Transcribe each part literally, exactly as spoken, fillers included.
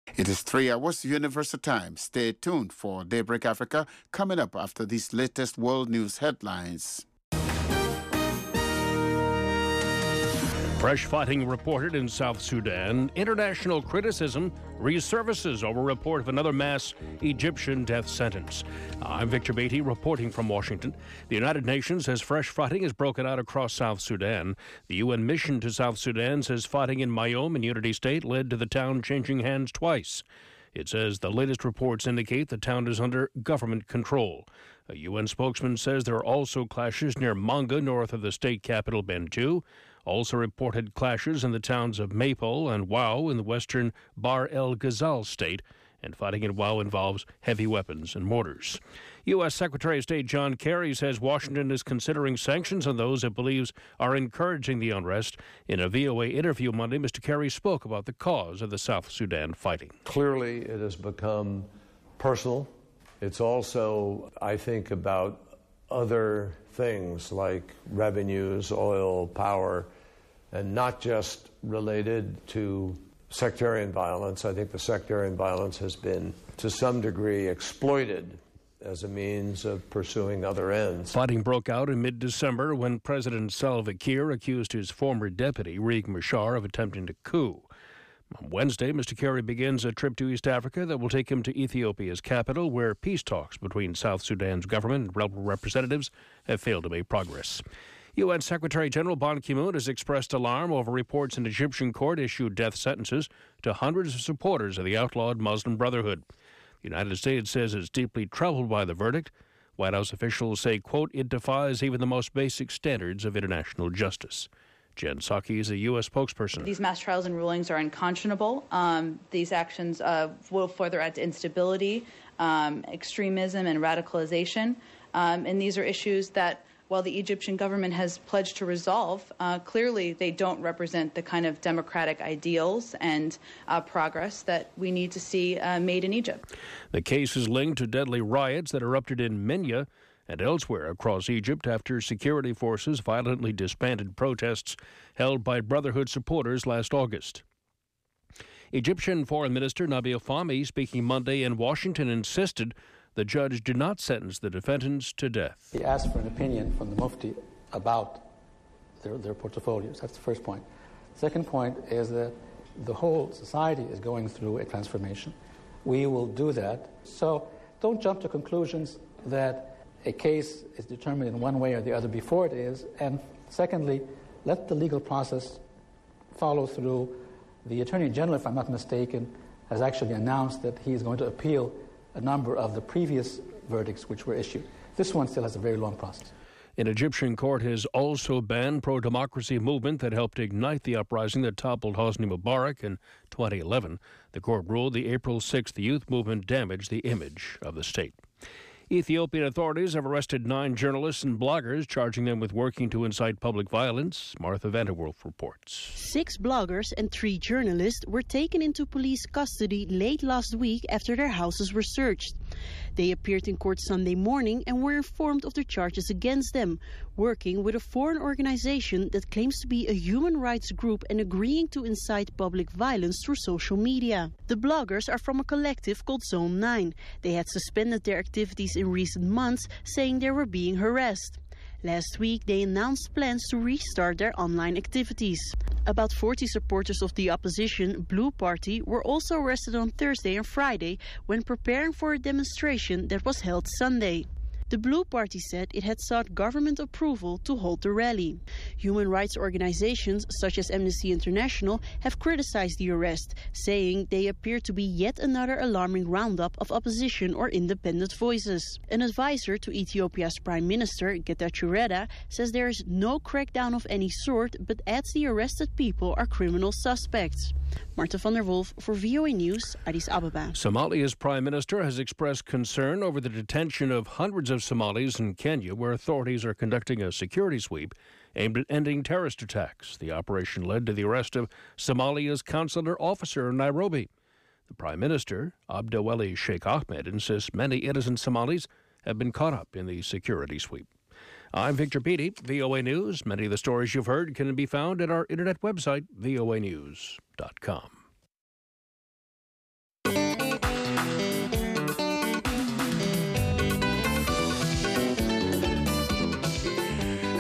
It is three hours Universal Time. Stay tuned for Daybreak Africa coming up after these latest world news headlines. Fresh fighting reported in South Sudan. International criticism resurfaces over report of another mass Egyptian death sentence. I'm Victor Beatty reporting from Washington. The United Nations says fresh fighting has broken out across South Sudan. The U N mission to South Sudan says fighting in Mayom in Unity State led to the town changing hands twice. It says the latest reports indicate the town is under government control. A U N spokesman says there are also clashes near Manga, north of the state capital, Bentiu. Also reported clashes in the towns of Maple and Wau in the western Bahr el Ghazal state, and fighting in Wau involves heavy weapons and mortars. U S. Secretary of State John Kerry says Washington is considering sanctions on those it believes are encouraging the unrest. In a V O A interview Monday, Mister Kerry spoke about the cause of the South Sudan fighting. Clearly, it has become personal. It's also, I think, about other things like revenues, oil, power, and not just related to sectarian violence. I think the sectarian violence has been, to some degree, exploited as a means of pursuing other ends. Fighting broke out in mid-December when President Salva Kiir accused his former deputy, Riek Machar, of attempting to coup. On Wednesday, Mister Kerry begins a trip to East Africa that will take him to Ethiopia's capital, where peace talks between South Sudan's government and rebel representatives have failed to make progress. U N Secretary General Ban Ki-moon has expressed alarm over reports an Egyptian court issued death sentences to hundreds of supporters of the outlawed Muslim Brotherhood. The United States says it's deeply troubled by the verdict. White House officials say, quote, it defies even the most basic standards of international justice. Jen Psaki is a U S spokesperson. These mass trials and rulings are unconscionable. Um, these actions uh, will further add to instability, um, extremism, and radicalization. Um, and these are issues that, while the Egyptian government has pledged to resolve, uh, clearly they don't represent the kind of democratic ideals and uh, progress that we need to see uh, made in Egypt. The case is linked to deadly riots that erupted in Minya and elsewhere across Egypt after security forces violently disbanded protests held by Brotherhood supporters last August. Egyptian Foreign Minister Nabil Fahmy, speaking Monday in Washington, insisted the judge did not sentence the defendants to death. He asked for an opinion from the Mufti about their, their portfolios. That's the first point. Second point is that the whole society is going through a transformation. We will do that. So don't jump to conclusions that a case is determined in one way or the other before it is. And secondly, let the legal process follow through. The Attorney General, if I'm not mistaken, has actually announced that he is going to appeal a number of the previous verdicts which were issued. This one still has a very long process. An Egyptian court has also banned pro-democracy movement that helped ignite the uprising that toppled Hosni Mubarak in twenty eleven. The court ruled the April sixth youth movement damaged the image of the state. Ethiopian authorities have arrested nine journalists and bloggers, charging them with working to incite public violence. Martha Vanderwolf reports. Six bloggers and three journalists were taken into police custody late last week after their houses were searched. They appeared in court Sunday morning and were informed of the charges against them, working with a foreign organization that claims to be a human rights group and agreeing to incite public violence through social media. The bloggers are from a collective called Zone nine. They had suspended their activities in recent months, saying they were being harassed. Last week, they announced plans to restart their online activities. About forty supporters of the opposition Blue Party were also arrested on Thursday and Friday when preparing for a demonstration that was held Sunday. The Blue Party said it had sought government approval to hold the rally. Human rights organizations such as Amnesty International have criticized the arrest, saying they appear to be yet another alarming roundup of opposition or independent voices. An advisor to Ethiopia's Prime Minister, Getachew Reda, says there is no crackdown of any sort, but adds the arrested people are criminal suspects. Marta van der Wolf for V O A News, Addis Ababa. Somalia's Prime Minister has expressed concern over the detention of hundreds of Somalis in Kenya, where authorities are conducting a security sweep aimed at ending terrorist attacks. The operation led to the arrest of Somalia's consular officer in Nairobi. The Prime Minister, Abdeweli Sheikh Ahmed, insists many innocent Somalis have been caught up in the security sweep. I'm Victor Beatty, V O A News. Many of the stories you've heard can be found at our internet website, V O A news dot com.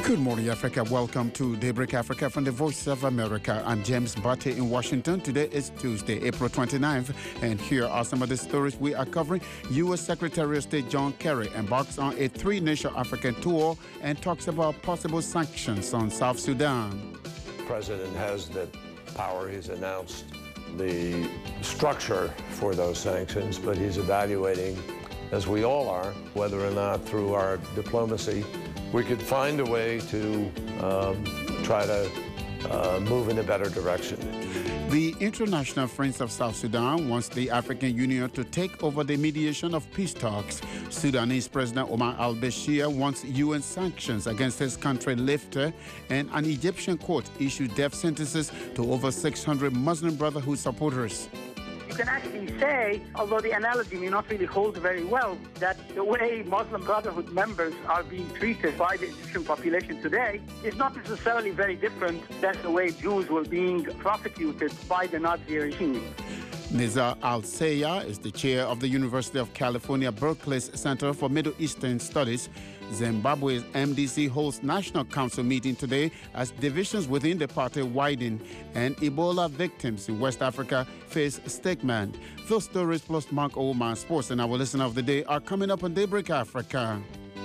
Good morning, Africa. Welcome to Daybreak Africa from the Voice of America. I'm James Bate in Washington. Today is Tuesday, April twenty-ninth, and here are some of the stories we are covering. U S Secretary of State John Kerry embarks on a three-nation African tour and talks about possible sanctions on South Sudan. The president has the power. He's announced the structure for those sanctions, but he's evaluating, as we all are, whether or not through our diplomacy we could find a way to um, try to uh, move in a better direction. The International Friends of South Sudan wants the African Union to take over the mediation of peace talks. Sudanese President Omar al-Bashir wants U N sanctions against his country lifted, and an Egyptian court issued death sentences to over six hundred Muslim Brotherhood supporters. You can actually say, although the analogy may not really hold very well, that the way Muslim Brotherhood members are being treated by the Egyptian population today is not necessarily very different than the way Jews were being prosecuted by the Nazi regime. Nizar Al-Sayya is the chair of the University of California, Berkeley's Center for Middle Eastern Studies. Zimbabwe's M D C holds National Council meeting today as divisions within the party widen and Ebola victims in West Africa face stigma. Those stories plus Mark Oman Sports and our listener of the day are coming up on Daybreak Africa.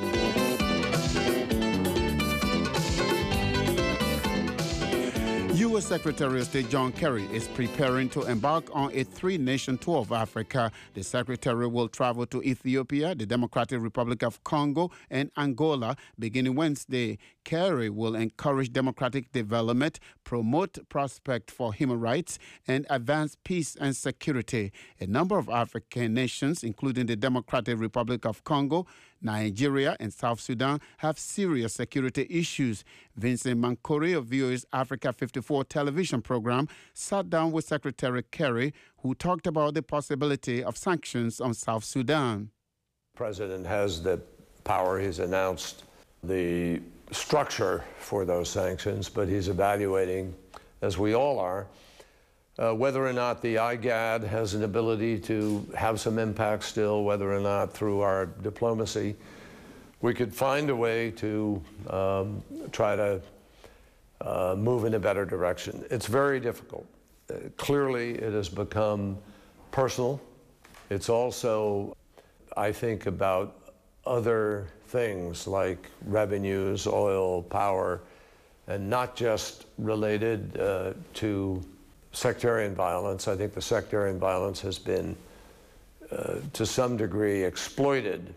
U S Secretary of State John Kerry is preparing to embark on a three-nation tour of Africa. The Secretary will travel to Ethiopia, the Democratic Republic of Congo, and Angola beginning Wednesday. Kerry will encourage democratic development, promote prospect for human rights, and advance peace and security. A number of African nations, including the Democratic Republic of Congo, Nigeria, and South Sudan, have serious security issues. Vincent Mankore of V O A's Africa fifty-four television program sat down with Secretary Kerry, who talked about the possibility of sanctions on South Sudan. The president has the power. He's announced the structure for those sanctions, but he's evaluating, as we all are, Uh, whether or not the I G A D has an ability to have some impact still, whether or not through our diplomacy we could find a way to um, try to uh, move in a better direction. It's very difficult. Uh, clearly, it has become personal. It's also, I think, about other things like revenues, oil, power, and not just related uh, to sectarian violence. I think the sectarian violence has been, uh, to some degree, exploited.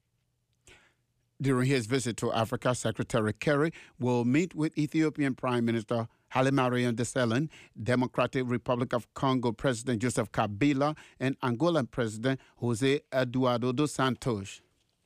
During his visit to Africa, Secretary Kerry will meet with Ethiopian Prime Minister Hailemariam Desalegn, Democratic Republic of Congo President Joseph Kabila, and Angolan President Jose Eduardo dos Santos.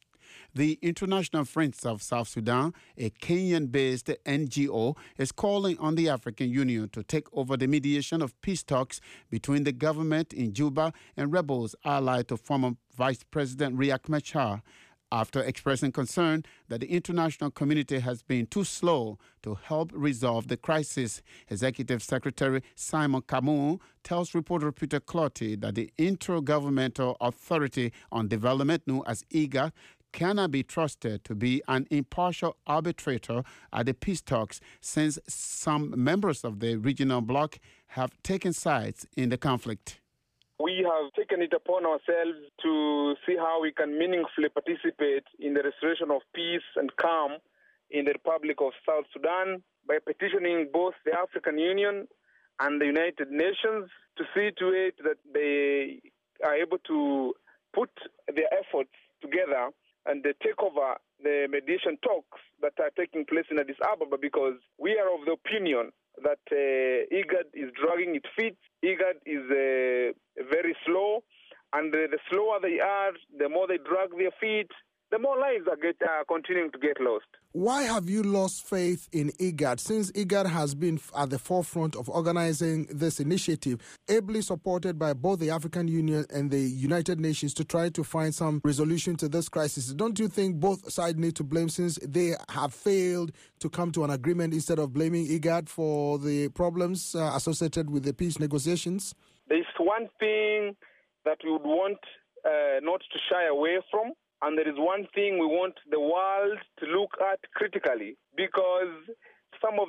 The International Friends of South Sudan, a Kenyan-based N G O, is calling on the African Union to take over the mediation of peace talks between the government in Juba and rebels allied to former Vice President Riek Machar, after expressing concern that the international community has been too slow to help resolve the crisis. Executive Secretary Simon Kamu tells reporter Peter Clotty that the Intergovernmental Authority on Development, known as IGAD, cannot be trusted to be an impartial arbitrator at the peace talks, since some members of the regional bloc have taken sides in the conflict. We have taken it upon ourselves to see how we can meaningfully participate in the restoration of peace and calm in the Republic of South Sudan by petitioning both the African Union and the United Nations to see to it that they are able to put their efforts together and they take over the mediation talks that are taking place in Addis Ababa, because we are of the opinion that uh, IGAD is dragging its feet. IGAD is uh, very slow, and uh, the slower they are, the more they drag their feet, the more lives are get, uh, continuing to get lost. Why have you lost faith in IGAD, since IGAD has been at the forefront of organizing this initiative, ably supported by both the African Union and the United Nations to try to find some resolution to this crisis? Don't you think both sides need to blame, since they have failed to come to an agreement, instead of blaming IGAD for the problems uh, associated with the peace negotiations? There's one thing that we would want uh, not to shy away from, and there is one thing we want the world to look at critically, because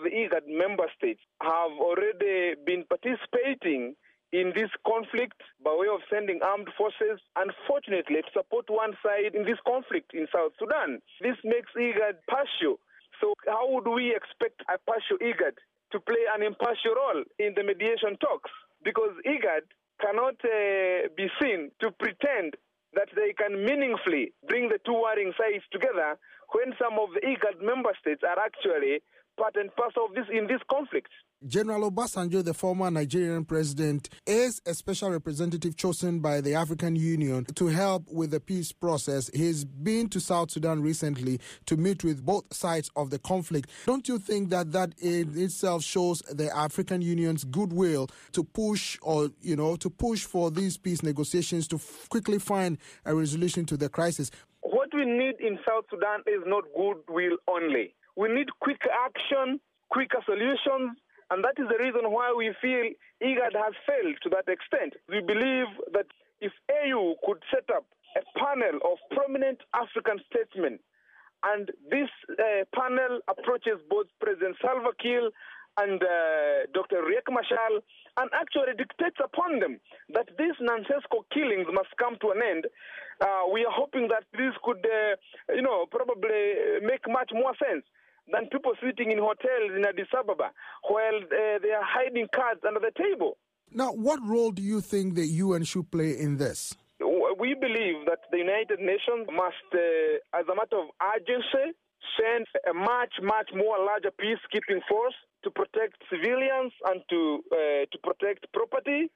the IGAD member states have already been participating in this conflict by way of sending armed forces, unfortunately, to support one side in this conflict in South Sudan. This makes IGAD partial. So how would we expect a partial IGAD to play an impartial role in the mediation talks? Because IGAD cannot uh, be seen to pretend that they can meaningfully bring the two warring sides together when some of the IGAD member states are actually part and parcel of this in this conflict. General Obasanjo, the former Nigerian president, is a special representative chosen by the African Union to help with the peace process. He's been to South Sudan recently to meet with both sides of the conflict. Don't you think that that in itself shows the African Union's goodwill to push or, you know, to push for these peace negotiations to f- quickly find a resolution to the crisis? What we need in South Sudan is not goodwill only. We need quick action, quicker solutions, and that is the reason why we feel IGAD has failed to that extent. We believe that if A U could set up a panel of prominent African statesmen, and this uh, panel approaches both President Salva Kiir and uh, Doctor Riek Machar, and actually dictates upon them that these nonsensical killings must come to an end, uh, we are hoping that this could, uh, you know, probably make much more sense than people sitting in hotels in Addis Ababa while uh, they are hiding cards under the table. Now, what role do you think the U N should play in this? We believe that the United Nations must, uh, as a matter of urgency, send a much, much more larger peacekeeping force to protect civilians and to uh, to protect property.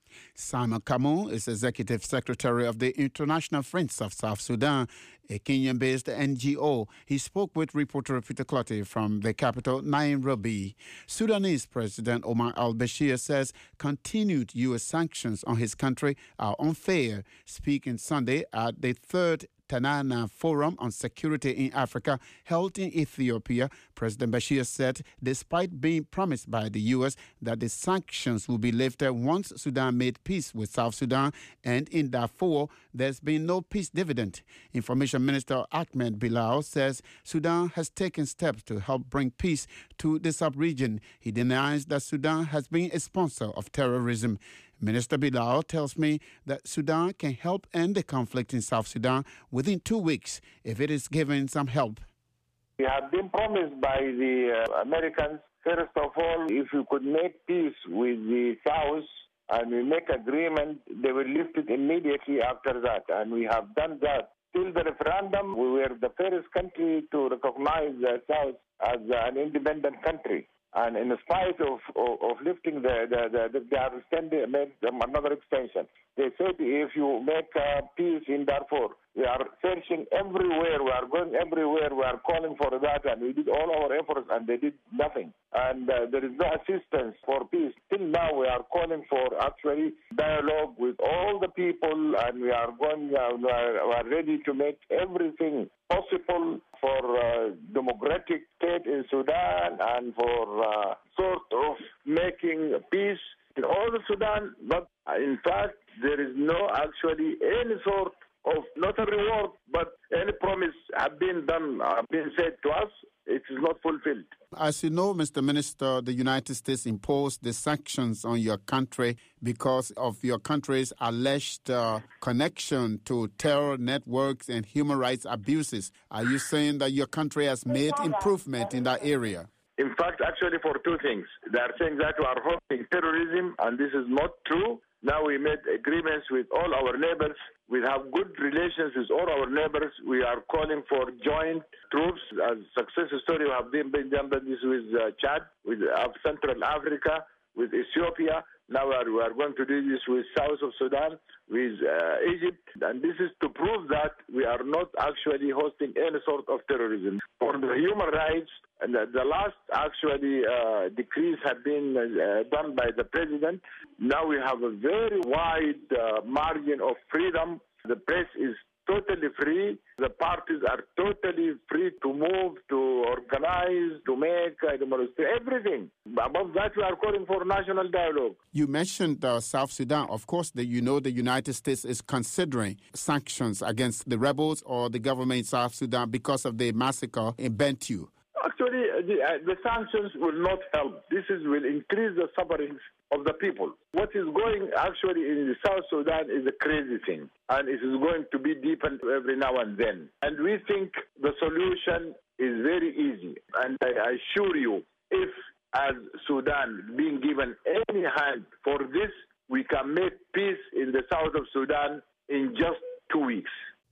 Simon Kamu is Executive Secretary of the International Friends of South Sudan, a Kenyan-based N G O. He spoke with reporter Peter Clottey from the capital, Nairobi. Sudanese President Omar al-Bashir says continued U S sanctions on his country are unfair. Speaking Sunday at the third Tanana Forum on Security in Africa held in Ethiopia, President Bashir said despite being promised by the U S that the sanctions will be lifted once Sudan made peace with South Sudan, and in Darfur there's been no peace dividend. Information Minister Ahmed Bilal says Sudan has taken steps to help bring peace to the sub-region. He denies that Sudan has been a sponsor of terrorism. Minister Bilal tells me that Sudan can help end the conflict in South Sudan within two weeks if it is given some help. We have been promised by the uh, Americans, first of all, if we could make peace with the South and we make agreement, they will lift it immediately after that. And we have done that. Till the referendum, we were the first country to recognize the South as an independent country. And in spite of, of, of lifting the, the, the, the they are extending, made another extension. They said if you make uh, peace in Darfur, we are searching everywhere, we are going everywhere, we are calling for that, and we did all our efforts, and they did nothing. And uh, there is no assistance for peace. Till now, we are calling for actually dialogue with all the people, and we are going, uh, we, are, we are ready to make everything possible for uh, democratic state in Sudan and for uh, sort of making peace in all of Sudan. But in fact, there is no actually any sort of, not a reward, but any promise have been done, have been said to us. It is not fulfilled. As you know, Mister Minister, the United States imposed the sanctions on your country because of your country's alleged uh, connection to terror networks and human rights abuses. Are you saying that your country has made improvement in that area? In fact, actually for two things. They are saying that we are hosting terrorism, and this is not true. Now we made agreements with all our neighbors. We have good relations with all our neighbors. We are calling for joint troops. As success story, we have been, been done this with uh, Chad, with uh, Central Africa, with Ethiopia. Now we are, we are going to do this with South of Sudan, with uh, Egypt. And this is to prove that we are not actually hosting any sort of terrorism. For the human rights, and the, the last actually uh, decrees have been uh, done by the president. Now we have a very wide uh, margin of freedom. The press is totally free. The parties are totally free to move, to organize, to make, uh, demonstrate, everything. Above that, we are calling for national dialogue. You mentioned uh, South Sudan. Of course, the, you know the United States is considering sanctions against the rebels or the government in South Sudan because of the massacre in Bentiu. Actually, Actually, the, uh, the sanctions will not help. This is will increase the sufferings of the people. What is going actually in the South Sudan is a crazy thing, and it is going to be deepened every now and then. And we think the solution is very easy. And I assure you, if as Sudan being given any hand for this, we can make peace in the south of Sudan in just two weeks.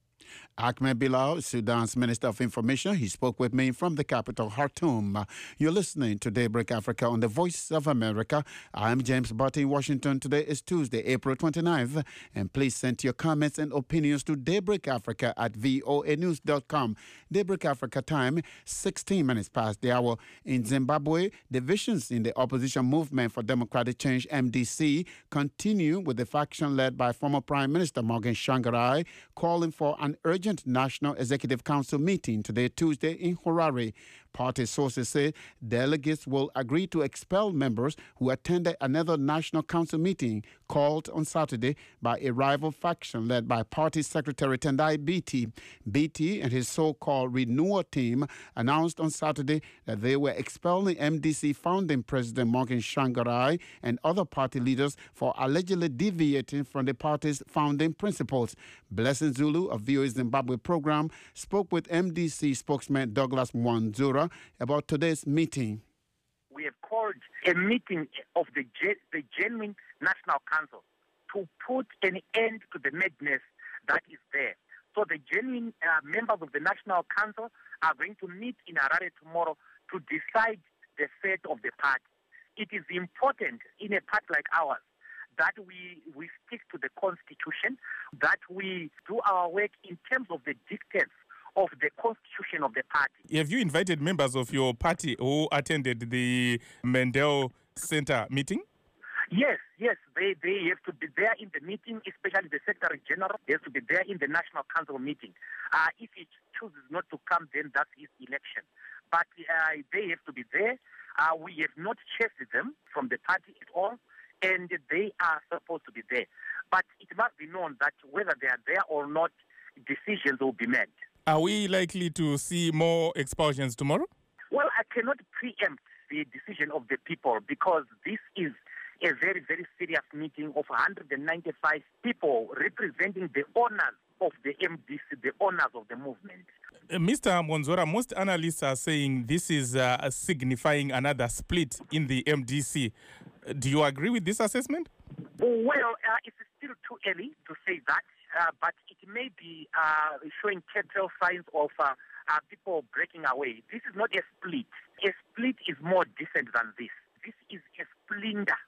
Ahmed Bilal, Sudan's Minister of Information, he spoke with me from the capital, Khartoum. You're listening to Daybreak Africa on the Voice of America. I'm James Barty in Washington. Today is Tuesday, April twenty-ninth. And please send your comments and opinions to Daybreak Africa at voa news dot com. Daybreak Africa time, sixteen minutes past the hour. In Zimbabwe, divisions in the opposition movement for democratic change, M D C, continue with the faction led by former Prime Minister Morgan Tsvangirai, calling for an urgent National Executive Council meeting today, Tuesday, in Harare. Party sources say delegates will agree to expel members who attended another National Council meeting called on Saturday by a rival faction led by Party Secretary Tendai Biti. Biti and his so-called renewal team announced on Saturday that they were expelling M D C founding President Morgan Tsvangirai and other party leaders for allegedly deviating from the party's founding principles. Blessing Zulu of V O A Zimbabwe program spoke with M D C spokesman Douglas Mwanzura about today's meeting. We have called a meeting of the, the genuine National Council to put an end to the madness that is there. So the genuine uh, members of the National Council are going to meet in Harare tomorrow to decide the fate of the party. It is important in a party like ours that we, we stick to the Constitution, that we do our work in terms of the dictates of the constitution of the party. Have you invited members of your party who attended the Mendel Center meeting? Yes, yes. They they have to be there in the meeting, especially the Secretary General. They have to be there in the National Council meeting. Uh, if he chooses not to come, then that's his election. But uh, they have to be there. Uh, we have not chased them from the party at all, and they are supposed to be there. But it must be known that whether they are there or not, decisions will be made. Are we likely to see more expulsions tomorrow? Well, I cannot preempt the decision of the people because this is a very, very serious meeting of one hundred ninety-five people representing the owners of the M D C, the owners of the movement. Uh, Mister Mwanzura, most analysts are saying this is uh, signifying another split in the M D C. Uh, do you agree with this assessment? Well, uh, it's still too early to say that. Uh, but it may be uh, showing telltale signs of uh, uh, people breaking away. This is not a split. A split is more decent than this. This is a splinter.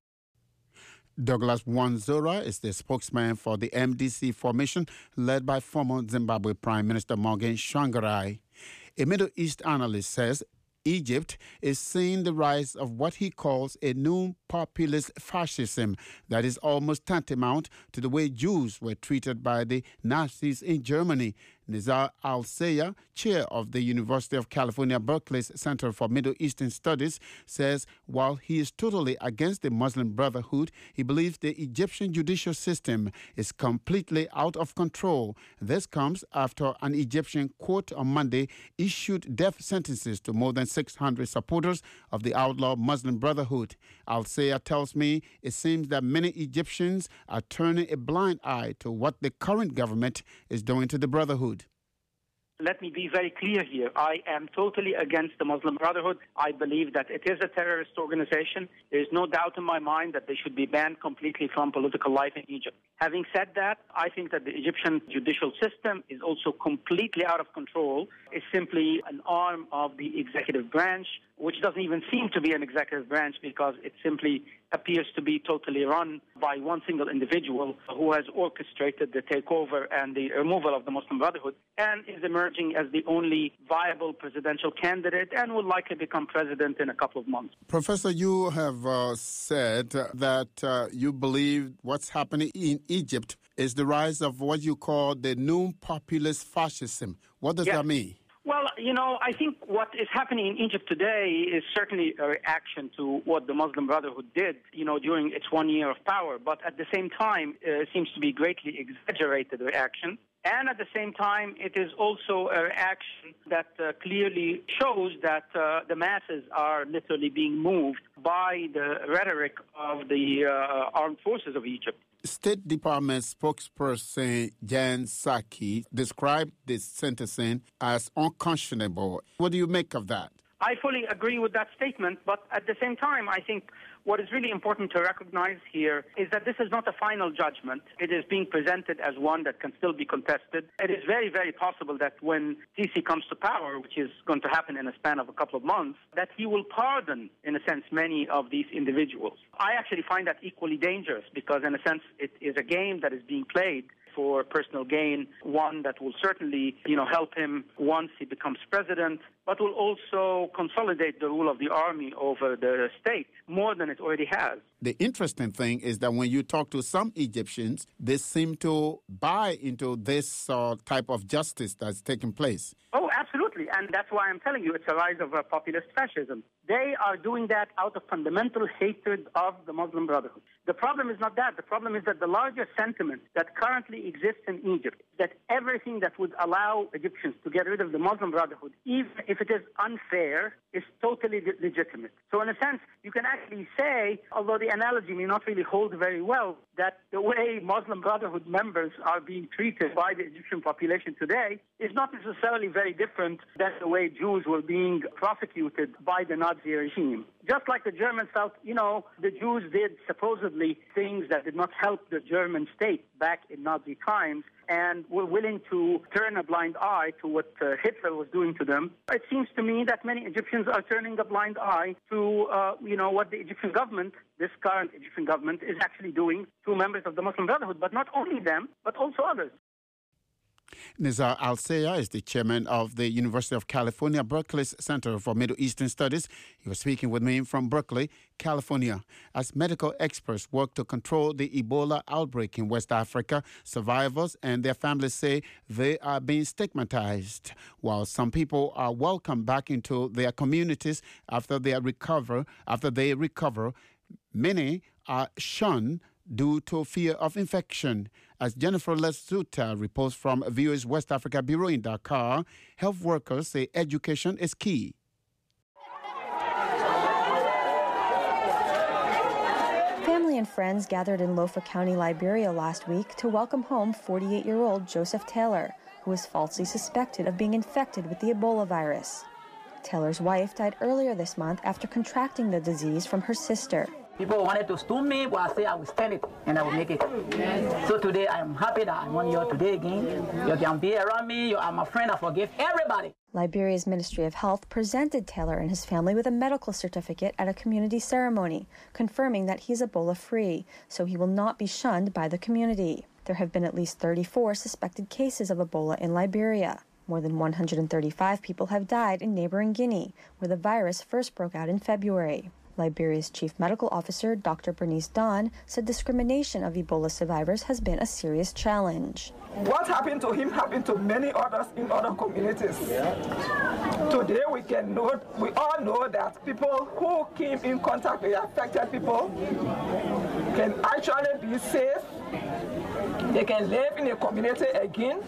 Douglas Mwanzura is the spokesman for the M D C formation led by former Zimbabwe Prime Minister Morgan Tsvangirai. A Middle East analyst says Egypt is seeing the rise of what he calls a new populist fascism that is almost tantamount to the way Jews were treated by the Nazis in Germany. Nizar Al-Sayya, chair of the University of California, Berkeley's Center for Middle Eastern Studies, says while he is totally against the Muslim Brotherhood, he believes the Egyptian judicial system is completely out of control. This comes after an Egyptian court on Monday issued death sentences to more than six hundred supporters of the outlaw Muslim Brotherhood. Al-Sayya tells me it seems that many Egyptians are turning a blind eye to what the current government is doing to the Brotherhood. Let me be very clear here. I am totally against the Muslim Brotherhood. I believe that it is a terrorist organization. There is no doubt in my mind that they should be banned completely from political life in Egypt. Having said that, I think that the Egyptian judicial system is also completely out of control. It's simply an arm of the executive branch, which doesn't even seem to be an executive branch because it simply appears to be totally run by one single individual who has orchestrated the takeover and the removal of the Muslim Brotherhood and is emerging as the only viable presidential candidate and will likely become president in a couple of months. Professor, you have uh, said that uh, you believe what's happening in Egypt is the rise of what you call the new populist fascism. What does yes. that mean? Well, you know, I think What is happening in Egypt today is certainly a reaction to what the Muslim Brotherhood did, you know, during its one year of power. But at the same time, uh, it seems to be greatly exaggerated reaction. And at the same time, it is also a reaction that uh, clearly shows that uh, the masses are literally being moved by the rhetoric of the uh, armed forces of Egypt. State Department spokesperson Jen Psaki described this sentencing as unconscionable. What do you make of that? I fully agree with that statement, but at the same time, I think what is really important to recognize here is that this is not a final judgment. It is being presented as one that can still be contested. It is very, very possible that when Sisi comes to power, which is going to happen in a span of a couple of months, that he will pardon, in a sense, many of these individuals. I actually find that equally dangerous because, in a sense, it is a game that is being played for personal gain, one that will certainly, you know, help him once he becomes president, but will also consolidate the rule of the army over the state more than it already has. The interesting thing is that when you talk to some Egyptians, they seem to buy into this uh, type of justice that's taking place. Oh, absolutely. And that's why I'm telling you it's a rise of uh, populist fascism. They are doing that out of fundamental hatred of the Muslim Brotherhood. The problem is not that. The problem is that the larger sentiment that currently exists in Egypt, that everything that would allow Egyptians to get rid of the Muslim Brotherhood, even if it is unfair, is totally legitimate. So in a sense, you can actually say, although the analogy may not really hold very well, that the way Muslim Brotherhood members are being treated by the Egyptian population today is not necessarily very different than the way Jews were being prosecuted by the Nazi regime. Just like the German South, you know, the Jews did supposedly things that did not help the German state back in Nazi times and were willing to turn a blind eye to what uh, Hitler was doing to them. It seems to me that many Egyptians are turning a blind eye to, uh, you know, what the Egyptian government, this current Egyptian government, is actually doing to members of the Muslim Brotherhood, but not only them, but also others. Nizar Al-Sayar is the chairman of the University of California, Berkeley's Center for Middle Eastern Studies. He was speaking with me from Berkeley, California. As medical experts work to control the Ebola outbreak in West Africa, survivors and their families say they are being stigmatized, while some people are welcomed back into their communities after they recover. After they recover, many are shunned due to fear of infection. As Jennifer Lesuta reports from V O A's West Africa Bureau in Dakar, health workers say education is key. Family and friends gathered in Lofa County, Liberia last week to welcome home forty-eight-year-old Joseph Taylor, who was falsely suspected of being infected with the Ebola virus. Taylor's wife died earlier this month after contracting the disease from her sister. People wanted to stone me, but I say I will stand it and I will make it. Yes. So today I am happy that I'm on here today again. You can be around me, you are my friend, I forgive everybody. Liberia's Ministry of Health presented Taylor and his family with a medical certificate at a community ceremony, confirming that he's Ebola-free, so he will not be shunned by the community. There have been at least thirty-four suspected cases of Ebola in Liberia. More than one hundred thirty-five people have died in neighboring Guinea, where the virus first broke out in February. Liberia's chief medical officer, Doctor Bernice Don, said discrimination of Ebola survivors has been a serious challenge. What happened to him happened to many others in other communities. Yeah. Today we can know, we all know that people who came in contact with affected people can actually be safe. They can live in a community again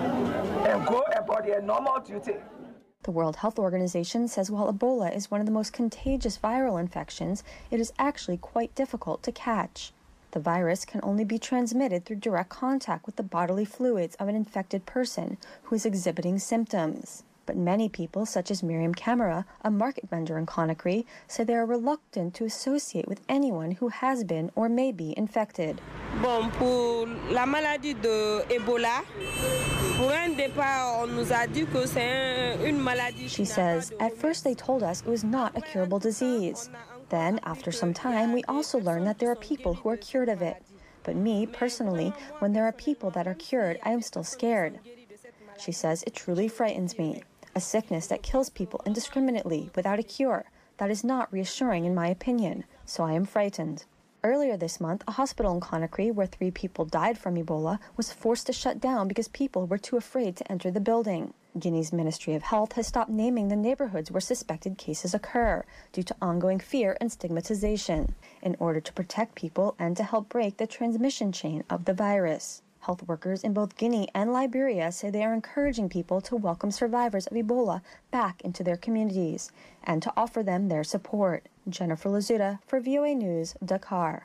and go about their normal duty. The World Health Organization says while Ebola is one of the most contagious viral infections, it is actually quite difficult to catch. The virus can only be transmitted through direct contact with the bodily fluids of an infected person who is exhibiting symptoms. But many people, such as Miriam Camara, a market vendor in Conakry, say they are reluctant to associate with anyone who has been or may be infected. Bon, pour la maladie de Ebola, pour un départ, on nous a dit que c'est une maladie. She says, at first they told us it was not a curable disease. Then, after some time, we also learned that there are people who are cured of it. But me, personally, when there are people that are cured, I am still scared. She says, it truly frightens me. A sickness that kills people indiscriminately without a cure. That is not reassuring in my opinion, so I am frightened. Earlier this month, a hospital in Conakry where three people died from Ebola was forced to shut down because people were too afraid to enter the building. Guinea's Ministry of Health has stopped naming the neighborhoods where suspected cases occur due to ongoing fear and stigmatization, in order to protect people and to help break the transmission chain of the virus. Health workers in both Guinea and Liberia say they are encouraging people to welcome survivors of Ebola back into their communities and to offer them their support. Jennifer Lazuda for V O A News, Dakar.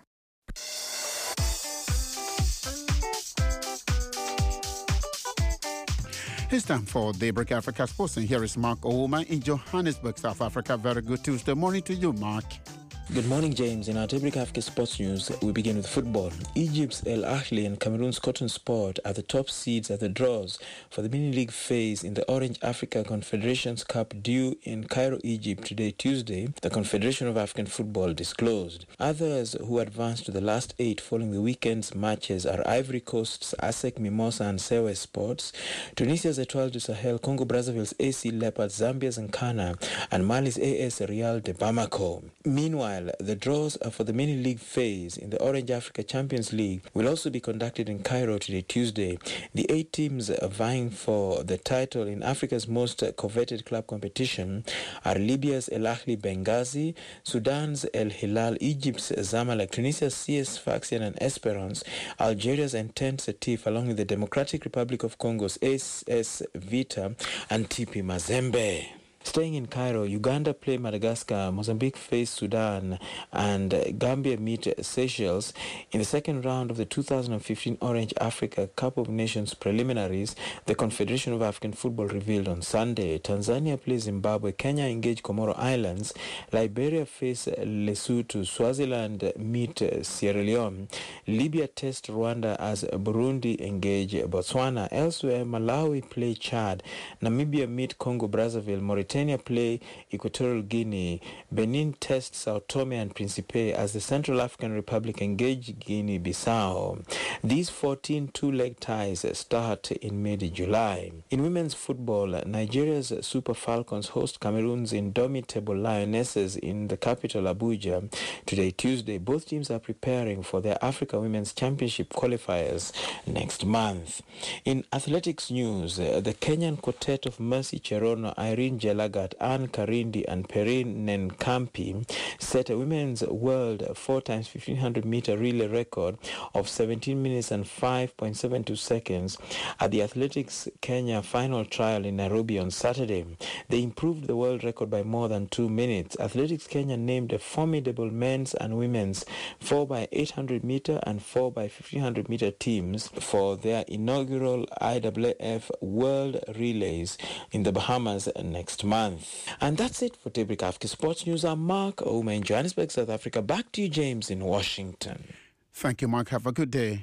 It's time for Daybreak Africa Sports, and here is Mark Ouma in Johannesburg, South Africa. Very good Tuesday morning to you, Mark. Good morning, James. In our Daybreak Africa Sports News, we begin with football. Egypt's El Ahly and Cameroon's Cotton Sport are the top seeds at the draws for the mini-league phase in the Orange Africa Confederations Cup due in Cairo, Egypt today, Tuesday, the Confederation of African Football disclosed. Others who advanced to the last eight following the weekend's matches are Ivory Coast's A S E C Mimosa and Sewe Sports, Tunisia's Etoile du Sahel, Congo-Brazzaville's A C Leopards, Zambia's Nkana, and Mali's A S Real de Bamako. Meanwhile, the draws for the mini-league phase in the Orange Africa Champions League will also be conducted in Cairo today, Tuesday. The eight teams vying for the title in Africa's most coveted club competition are Libya's El Ahly Benghazi, Sudan's El Hilal, Egypt's Zamalek, Tunisia's C S Sfaxien and Esperance, Algeria's Entente Setif, along with the Democratic Republic of Congo's A S Vita and T P Mazembe. Staying in Cairo, Uganda play Madagascar, Mozambique face Sudan, and Gambia meet Seychelles in the second round of the two thousand fifteen Orange Africa Cup of Nations preliminaries, the Confederation of African Football revealed on Sunday. Tanzania plays Zimbabwe, Kenya engage Comoro Islands, Liberia face Lesotho, Swaziland meet Sierra Leone, Libya test Rwanda as Burundi engage Botswana. Elsewhere, Malawi play Chad, Namibia meet Congo-Brazzaville, Mauritania play Equatorial Guinea, Benin test Sao Tome and Principe as the Central African Republic engage Guinea-Bissau. These fourteen two-leg ties start in mid-July. In women's football, Nigeria's Super Falcons host Cameroon's indomitable Lionesses in the capital Abuja today, Tuesday. Both teams are preparing for their Africa Women's Championship qualifiers next month. In athletics news, the Kenyan quartet of Mercy Cherono, Irene Jelagat, Anne Karindi and Perrine Nenkampi set a women's world four times fifteen hundred meter relay record of seventeen minutes and five point seven two seconds at the Athletics Kenya final trial in Nairobi on Saturday. They improved the world record by more than two minutes. Athletics Kenya named a formidable men's and women's four by eight hundred meter and four by fifteen hundred meter teams for their inaugural I W F World Relays in the Bahamas next month. And that's it for Daybreak Africa Sports News. I'm Mark Ouma in Johannesburg, South Africa. Back to you, James, in Washington. Thank you, Mark. Have a good day.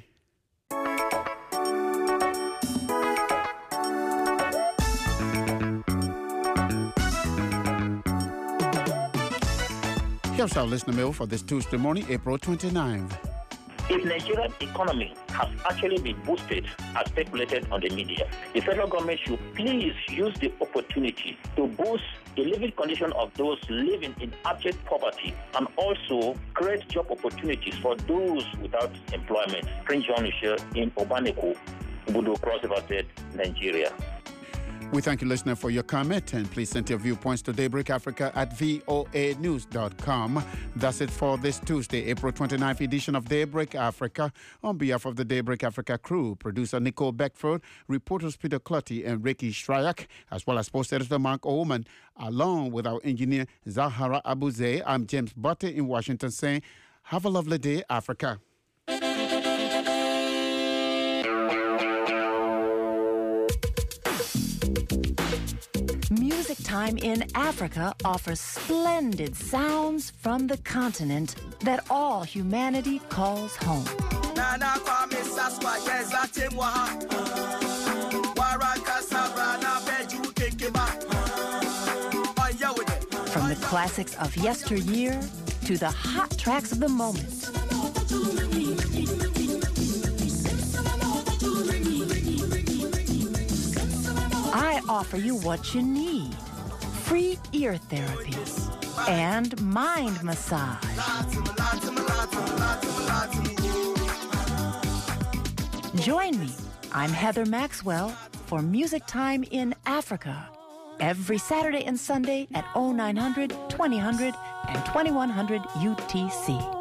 Here's our listener mail for this Tuesday morning, April twenty-ninth. If Nigeria's economy has actually been boosted as speculated on the media, the federal government should please use the opportunity to boost the living condition of those living in abject poverty and also create job opportunities for those without employment. Prince John Michel in Obaneko, Budo Cross River State, Nigeria. We thank you, listener, for your comment, and please send your viewpoints to Daybreak Africa at V O A news dot com. That's it for this Tuesday, April twenty-ninth edition of Daybreak Africa. On behalf of the Daybreak Africa crew, producer Nicole Beckford, reporters Peter Clutty and Ricky Shryak, as well as post editor Mark Oman, along with our engineer Zahara Abuze, I'm James Butte in Washington saying, have a lovely day, Africa. Music Time in Africa offers splendid sounds from the continent that all humanity calls home. From the classics of yesteryear to the hot tracks of the moment. I offer you what you need. Free ear therapy and mind massage. Join me. I'm Heather Maxwell for Music Time in Africa. Every Saturday and Sunday at oh nine hundred, twenty hundred, and twenty-one hundred U T C.